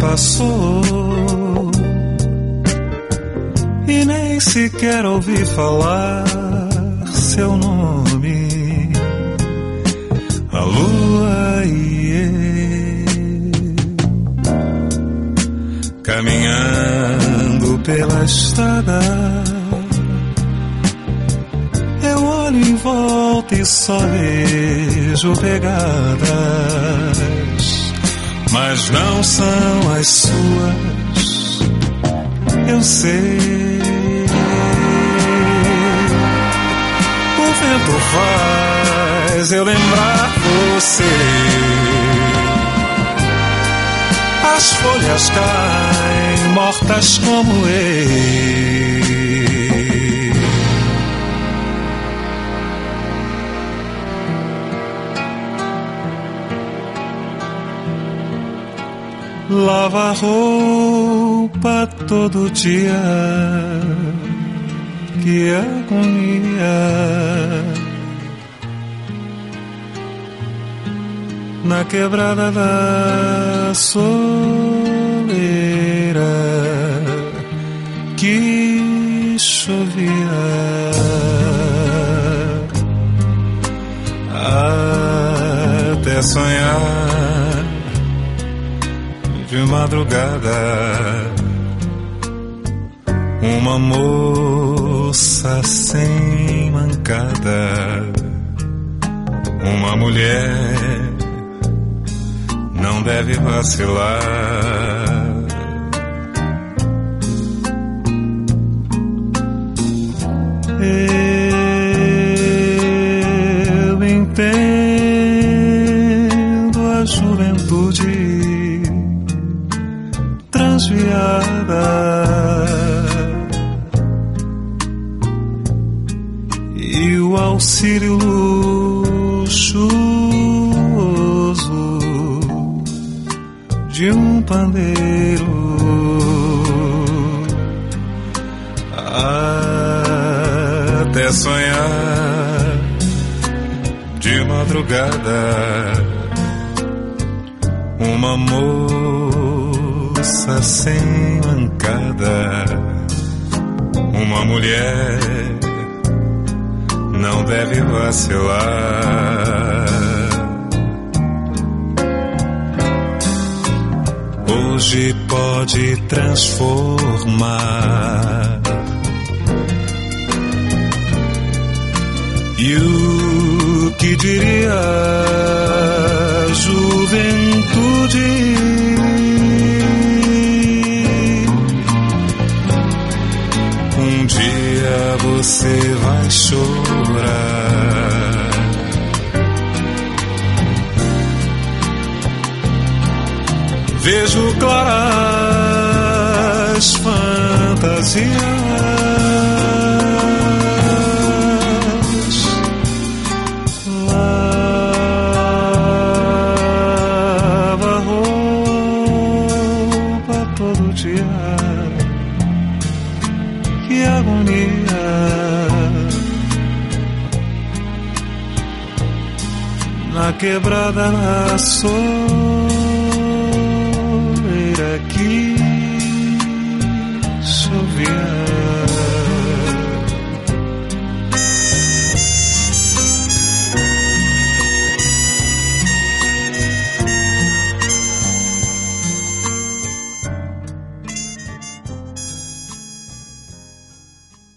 passou e nem sequer ouvi falar seu nome. A lua e eu, caminhando pela estrada, eu olho em volta e só vejo pegadas, mas não são as suas, eu sei. O vento faz eu lembrar você, as folhas caem mortas como eu. Lava roupa todo dia, que agonia. Na quebrada da soleira que chovia, até sonhar de madrugada, uma moça sem mancada, uma mulher não deve vacilar. Eu entendo a juventude transviada e o auxílio luxuoso de um pandeiro, até sonhar de madrugada, uma moça sem mancada, uma mulher não deve vacilar. Hoje pode transformar, e o que diria a juventude? Um dia você vai chorar. Vejo claras fantasias, lava roupa todo dia, que agonia. Na quebrada da soleira que chovia.